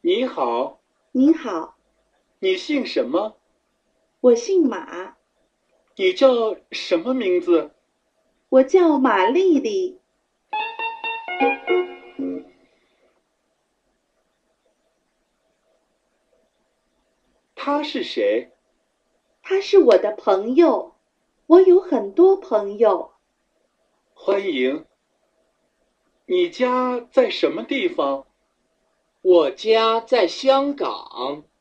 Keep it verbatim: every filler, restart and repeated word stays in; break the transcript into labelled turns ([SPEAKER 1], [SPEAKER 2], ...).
[SPEAKER 1] 你好，
[SPEAKER 2] 你好，
[SPEAKER 1] 你姓什么？
[SPEAKER 2] 我姓马，
[SPEAKER 1] 你叫什么名字？
[SPEAKER 2] 我叫马丽丽。
[SPEAKER 1] 他是谁？
[SPEAKER 2] 他是我的朋友，我有很多朋友。
[SPEAKER 1] 欢迎。你家在什么地方？
[SPEAKER 3] 我家在香港。